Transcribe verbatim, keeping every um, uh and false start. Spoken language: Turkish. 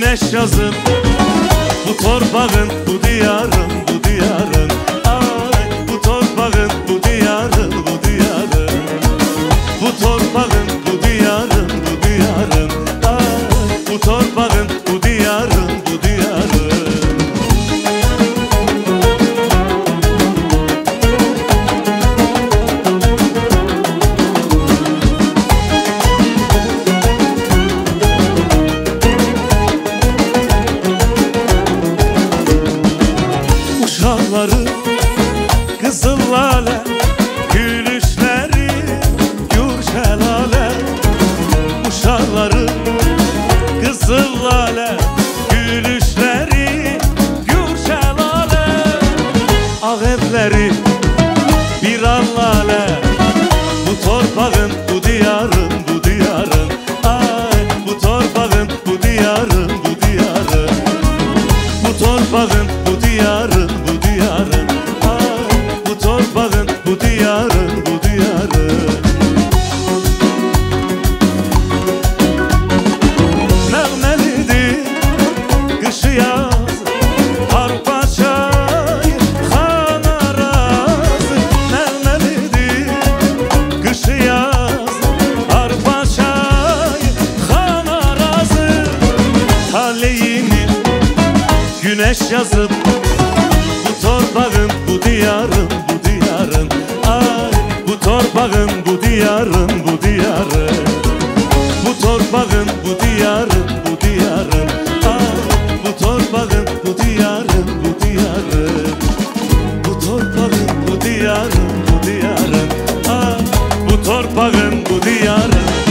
güneş yazıp bu torpağın, bu diyarın, bu diyarın. Ay bu torpağın, bu diyarın, bu diyarın. Bu torpağın, bu diyarın, bu diyarın. Ay bu torpağın, bu diyarın, bu diyarın. Uşakları kızıl lale, gülüşleri gür şelale. Uşakları kızıl lale, gülüşleri gür şelale. Ağ evleri bir allale, bu torpağın, bu diyarın, bu diyarın. Ay bu torpağın, bu diyarın, bu diyarın. Bu torpağın, bu diyarın, bu diyarın. Ay bu torpağın, bu diyarın, bu diyarın. Nəğməlidir qışı yaz, arpa çay xan arazı. Nəğməlidir qışı yaz, arpa çay xan arazı. Taleyini güneş yazıp bu torpağın, bu diyarın, bu diyarın. Ay bu torpağın, bu diyarın, bu diyarın. Bu torpağın, bu diyarın, bu diyarın. Ay bu torpağın, bu diyarın, bu diyarın. Bu torpağın, bu diyarın, bu diyarın. Ay bu torpağın, bu diyarın.